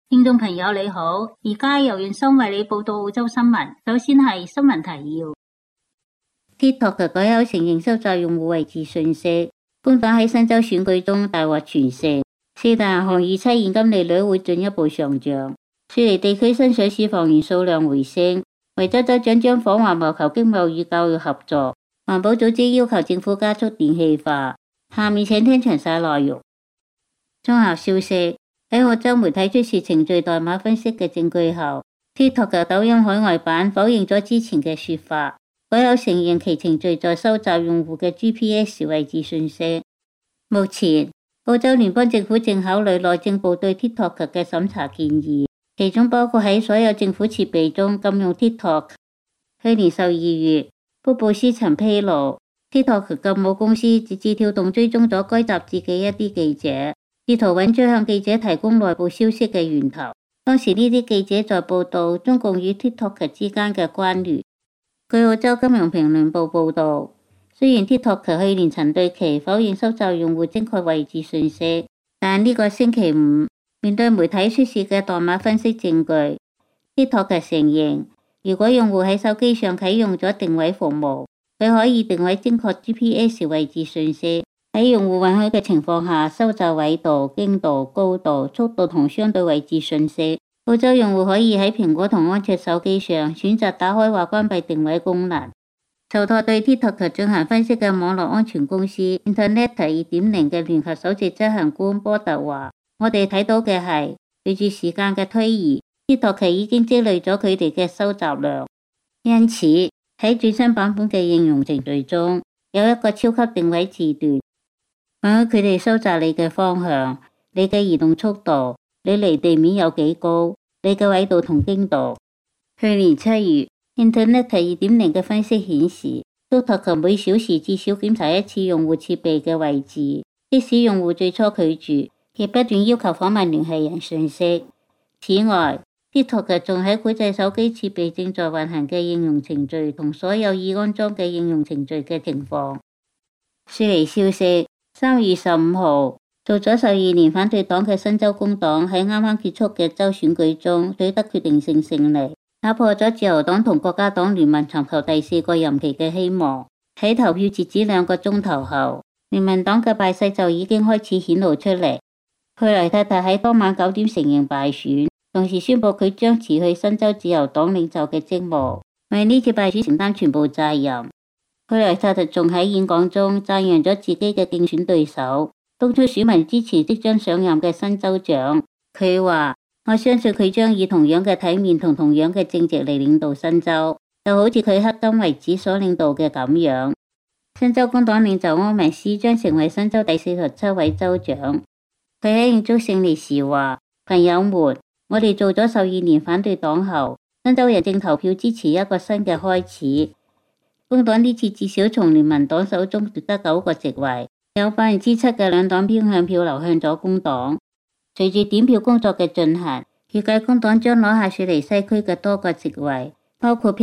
聽眾朋友你好，而家由袁生為你報道澳洲新聞。首先係新聞提要。TikTok 嘅改口承認收集用戶位置信息。工黨喺新州選舉中大獲全勝。四大銀行預測現金利率會進一步上漲。雪梨地區新上市房源數量回升。維州州長將訪華謀求經貿與教育合作。環保組織要求政府加速電氣化。下面請聽詳細內容。綜合消息。喺澳洲媒體出示程序代碼分析嘅證據後 ，TikTok 嘅抖音海外版否認咗之前嘅說法，改口承認其程序在收集用戶嘅 GPS 位置信息。目前，澳洲聯邦政府正考慮內政部對 TikTok 嘅審查建議，其中包括喺所有政府設備中禁用 TikTok。去年12月，福布斯曾披露 TikTok 嘅母公司字節跳動追蹤咗該雜誌嘅一啲記者。試圖揾出向記者提供內部消息嘅源頭。當時呢啲記者在報道中共與 TikTok 之間嘅關聯。據澳洲金融評論報報道，雖然 TikTok 去年曾對其否認收集用戶精確位置信息，但呢個星期五面對媒體出示嘅代碼分析證據 ，TikTok 承認如果用戶喺手機上啟用咗定位服務，佢可以定位精確 GPS 位置信息。喺用戶允許嘅情況下，收集緯度、經度、高度、速度同相對位置信息。澳洲用戶可以喺蘋果同安卓手機上選擇打開或關閉定位功能。受託對 TikTok 進行分析嘅網絡安全公司 Internet 2.0 嘅聯合首席執行官波特話：我哋睇到嘅係，隨住時間嘅推移 ，TikTok 已經積累咗佢哋嘅收集量。因此喺最新版本嘅應用程序中，有一個超級定位字段。允許佢哋收集你嘅方向、你嘅移動速度、你離地面有幾高、你嘅緯度同經度。去年7月 ，Internet 2.0 嘅分析顯示 ，TikTok 每小時至少檢查一次用戶設備嘅位置，即使用戶最初拒絕，亦不斷要求訪問聯繫人信息。此外 ，TikTok 仲喺管制手機設備正在運行嘅應用程序同所有已安裝嘅應用程序嘅情況。雪梨消息。3月15號，做咗12年反對黨嘅新州工黨喺啱啱結束嘅州選舉中取得決定性勝利，打破咗自由黨同國家黨聯盟尋求第4個任期嘅希望。喺投票截止2個鐘頭後，聯盟黨嘅敗勢就已經開始顯露出嚟。佩雷太太喺當晚9點承認敗選，同時宣布佢將辭去新州自由黨領袖嘅職務，為呢次敗選承擔全部責任。佩雷太太仲喺演講中讚揚咗自己嘅競選對手，督促選民支持即將上任嘅新州長。佢話：我相信佢將以同樣嘅體面同同樣嘅正直嚟領導新州，就好似佢迄今為止所領導嘅咁樣。新州工黨領袖柯文斯將成為新州第47位州長。佢喺慶祝勝利時話：朋友們，我哋做咗12年反對黨後，新州人正投票支持一個新嘅開始。工黨呢次至少從聯盟黨手中奪得9個席位，有7%嘅兩黨偏向票流向咗工黨。隨住點票工作嘅進行，預計工黨將攞下雪梨西區嘅多個席位，包括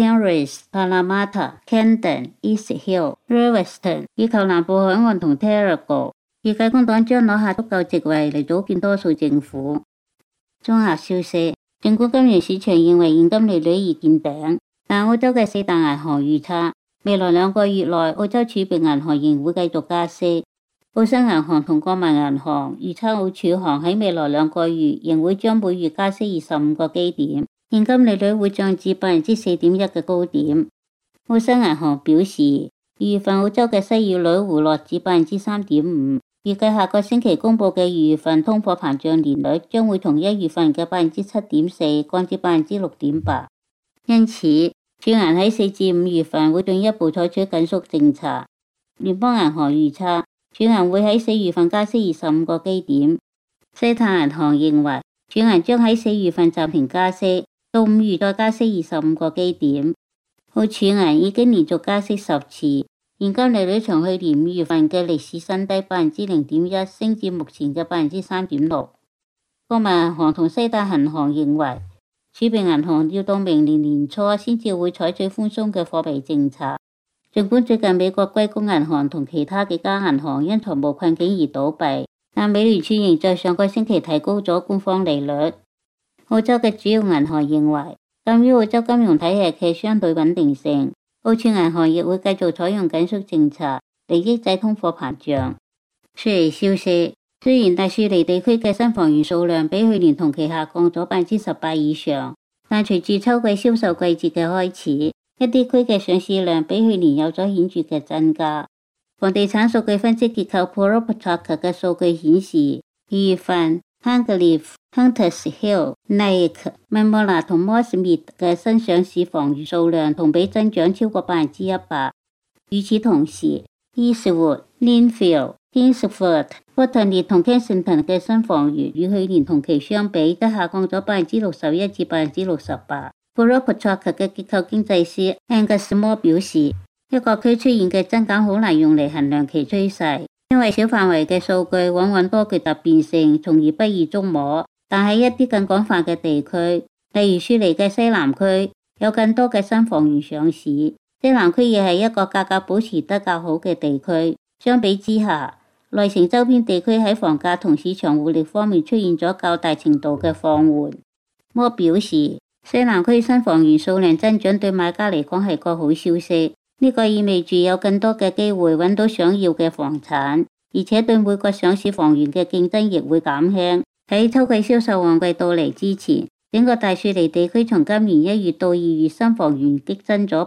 Penrith、Parramatta、Camden、East Hill、Riverstone 以及南部海岸同 Terrigal。預計工黨將攞下足夠席位嚟組建多數政府。綜合消息，儘管金融市場認為現金利率已見頂，但澳洲嘅4大銀行預測，未來2個月內，澳洲儲備銀行仍會繼續加息。澳新銀行同國民銀行預測澳儲行喺未來2個月仍會將每月加息25個基點，現金利率會漲至 4.1% 嘅高點。澳新銀行表示，2月份澳洲嘅失業率回落至 3.5%， 預計下個星期公佈嘅2月份通貨膨脹年率將會從1月份嘅 7.4% 降至 6.8%。因此，儲銀喺4至5月份會進一步採取緊縮政策。聯邦銀行預測儲銀會喺4月份加息25個基點。西太銀行認為儲銀將喺4月份暫停加息，到5月再加息25個基點。澳儲銀已經連續加息10次，現金利率從去年5月份嘅歷史新低 0.1% 升至目前嘅 3.6%。國民銀行同西太銀行認為儲備銀行要到明年年初先至會採取寬鬆嘅貨幣政策。儘管最近美國硅谷銀行同其他幾家銀行因財務困境而倒閉，但美聯儲仍在上個星期提高咗官方利率。 澳洲嘅主要銀行認為，鑒於澳洲金融體系嘅相對穩定性，澳儲銀行亦會繼續採用緊縮政策嚟抑制通貨膨脹。雪梨消息，雖然大雪梨地區嘅新房源數量比去年同期下降咗18%以上，但隨住秋季銷售季節嘅開始，一啲區嘅上市量比去年有咗顯著嘅增加。房地產數據分析結構 PropTrack 嘅數據顯示，2月份 Hungerleaf、Hunters Hill、Lake、Mammola 同 Mossmead 嘅新上市房源數量同比增長超過100%。與此同時 Eastwood、Lindfield、Kingsford、Botany 同 Kensington 嘅新房源與去年同期相比都下降咗61%至68%。PropTrack 嘅結構經濟師 Angus Moore 表示，一個區出現嘅增減好難用嚟衡量其趨勢，因為小範圍嘅數據往往多具突變性，從而不易捉摸。但喺一啲更廣泛嘅地區，例如雪梨嘅西南區，有更多嘅新房源上市。西南區亦係一個價格保持得較好嘅地區。相比之下，內城周邊地區喺房價同市場活力方面出現咗較大程度嘅放緩。摩表示，西南區新房源數量增長對買家嚟講係個好消息。呢個意味住有更多嘅機會揾到想要嘅房產，而且對每個上市房源嘅競爭亦會減輕。喺秋季銷售旺季到嚟之前，整個大雪梨地區從今年1月到2月新房源激增咗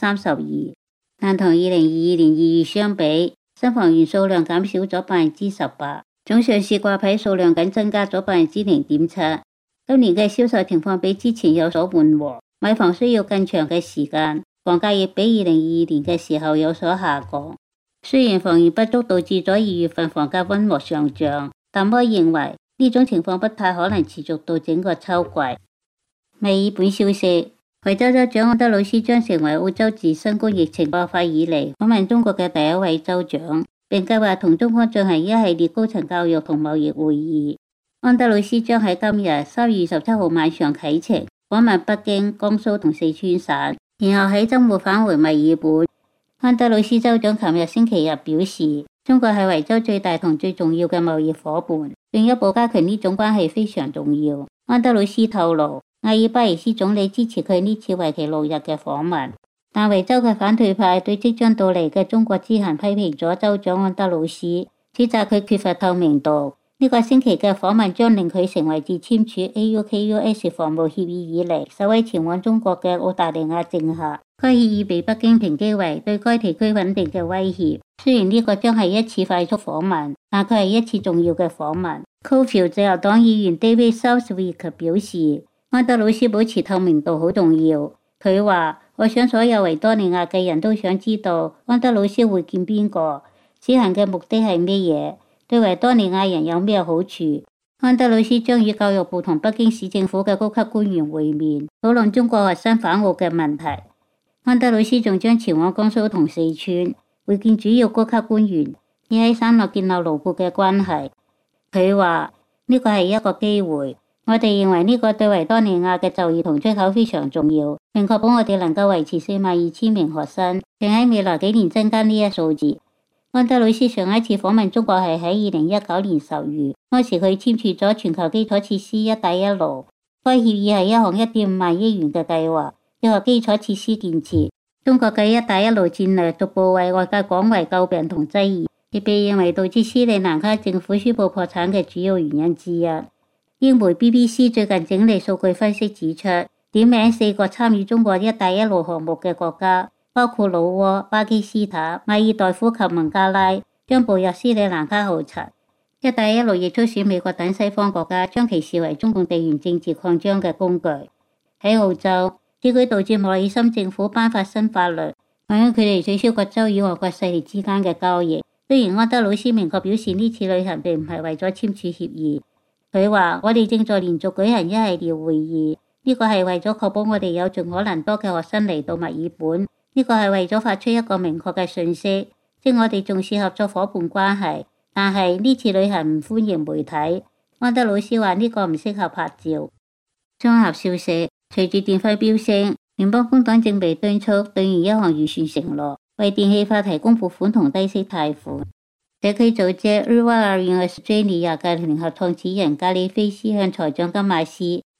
32%，但同2022年2月相比，新房源數量減少咗18%，總上市掛牌數量僅增加咗0.7%。今年嘅銷售情況比之前有所緩和，買房需要更長嘅時間。房價亦比2022年嘅時候有所下降。雖然房源不足導致咗2月份房價溫和上漲，但摩認為呢種情況不太可能持續到整個秋季。墨爾本消息，維州州長安德魯斯將成為澳洲自新冠疫情爆發以嚟訪問中國嘅第一位州長，並計劃同中方進行一系列高層教育同貿易會議。安德魯斯將喺今日3月27號晚上啟程訪問北京、江蘇同四川省，然後喺周末返回墨爾本。安德魯斯州長琴日星期日表示，中國係維州最大同最重要嘅貿易夥伴，進一步加強呢種關係非常重要。安德魯斯透露，阿爾巴尼斯總理支持佢呢次為期6日嘅訪問，但維州嘅反對派對即將到嚟嘅中國之行批評咗州長安德魯斯，指責佢缺乏透明度。呢個星期嘅訪問將令佢成為自簽署 AUKUS 防務協議以嚟首位前往中國嘅澳大利亞政客。該協議被北京評擊為對該地區穩定嘅威脅。雖然呢個將係一次快速訪問，但佢係一次重要嘅訪問。Caulfield 自由黨議員 David Southwick 表示，安德魯斯保持透明度好重要。佢話：我想所有維多利亞嘅人都想知道安德魯斯會見邊個，此行嘅目的係咩嘢，對維多利亞人有咩好處。安德魯斯將與教育部同北京市政府嘅高級官員會面，討論中國學生返澳嘅問題。安德魯斯仲將前往江蘇同四川會見主要高級官員，以喺省內建立牢固嘅關係。佢話呢個係一個機會，我哋認為呢個對維多利亞嘅就業同出口非常重要，並確保我哋能夠維持42,000名學生，並喺未來幾年增加呢一數字。安德魯斯上一次訪問中國係喺2019年10月，當時佢簽署咗全球基礎設施一帶一路，該協議係一項1.5萬億元嘅計劃，一個基礎設施建設。中國嘅一帶一路戰略逐步為外界廣為詬病同質疑，亦被認為導致斯里蘭卡政府宣布破產嘅主要原因之一。英媒 BBC 最近整理數據分析指出，點名4個參與中國一帶一路項目嘅國家，包括老撾、巴基斯坦、馬爾代夫及孟加拉，將步入斯里蘭卡後塵。一帶一路亦促使美國等西方國家將其視為中共地緣政治擴張嘅工具。喺澳洲，此舉導致莫里森政府頒發新法律，允許佢哋取消各州與外國勢力之間嘅交易。雖然安德魯斯明確表示呢次旅行並唔係為咗簽署協議，佢話：我哋正在連續舉行一系列會議，呢個係為咗確保我哋有盡可能多嘅學生嚟到墨爾本，呢個係為咗發出一個明確嘅訊息，即我哋重視合作夥伴關係。但係呢次旅行唔歡迎媒體。安德魯斯話呢個唔適合拍照。綜合消息，隨住電費飆升，聯邦工黨正被敦促兌現一項預算承諾，為電氣化提供撥款同低息貸款。社區組織 Ruralliance Australia 嘅聯合創始人格里菲斯向財長金馬斯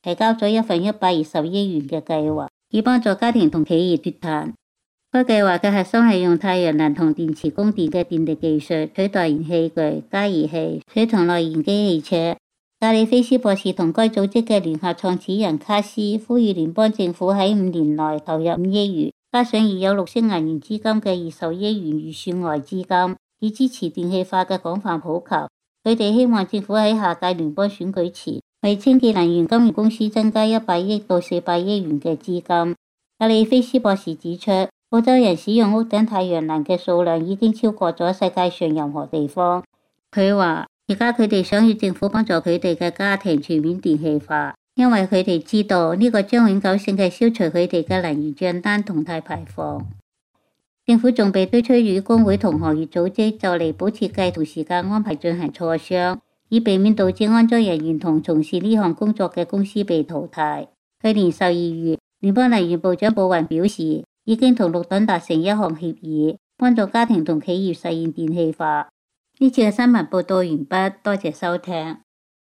提交咗一份120億元嘅計劃，以幫助家庭同企業脫碳。該計劃嘅核心係用太陽能同電池供電嘅電力技術取代燃氣具、加熱器、水同內燃機汽車。格里菲斯博士同該組織嘅聯合創始人卡斯呼籲聯邦政府喺5年內投入5億元，加上已有綠色能源資金嘅20億元預算外資金，以支持電氣化嘅廣泛普及。佢哋希望政府喺下屆聯邦選舉前，為清潔能源金融公司增加100億到400億元嘅資金。格里菲斯博士指出，澳洲人使用屋頂太陽能嘅數量已經超過咗世界上任何地方。佢話而家佢哋想要政府幫助佢哋嘅家庭全面電氣化，因為佢哋知道呢個將永久性嘅消除佢哋嘅能源賬單同碳排放。政府仲被推出與工會同行業組織就離譜設計同時間安排進行磋商，以避免導致安裝人員同從事呢項工作嘅公司被淘汰。去年12月，聯邦能源部長布雲表示，已經同綠黨達成一項協議，幫助家庭同企業實現電氣化。呢次嘅新聞報道完畢，多謝收聽。